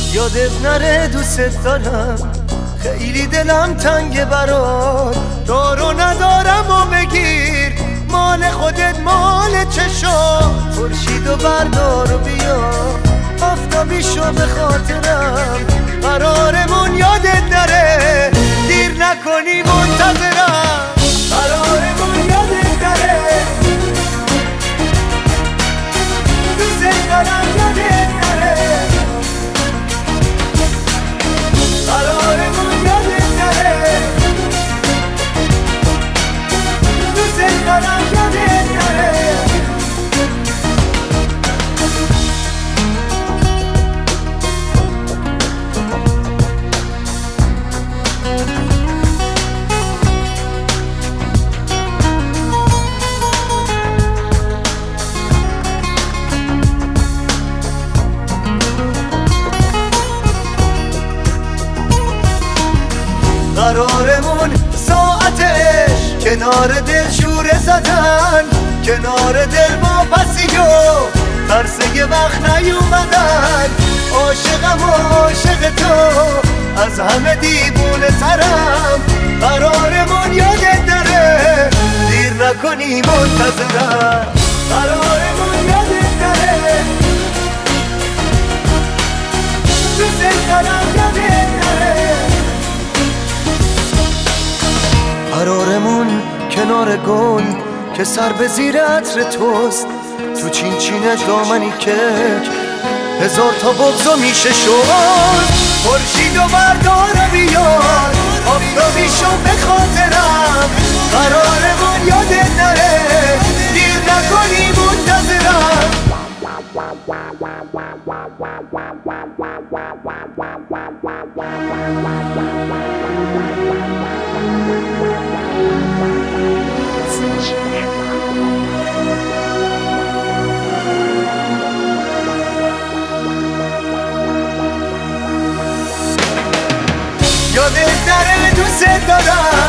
یادت نره دوست دارم، خیلی دلم تنگه برات. دارو ندارم و بگیر، مال خودت مال چشا. خورشیدو بردار و بیا، آفتابی شو به خاطرم. قرارمون یادت نره، دیر نکنی منتظرم. قرارمون یادت نره، دوست دارم یادت نره. قرارمون یادت نره، دوست دارم یادت نره. قرارمون ساعتش کنار دل شوره زدن، کنار دل با پسی و ترس یه وقت نیومدن. عاشقم و عاشق تو، از همه دیوونه ترم. قرارمون یادت نره، دیر نکنی منتظرم. قرارمون یادت نره، دوست دارم یادت نره. قرارمون کنار گل که سر به زیر عطر توست، تو چین چینش دامنی کک هزار تا بغضا میشه شد. خورشیدو بردار و بیار، آفتابی شو به خاطرم. قرارمون یادت نره، دیر نکنی منتظرم. یادت نره دوست دارم،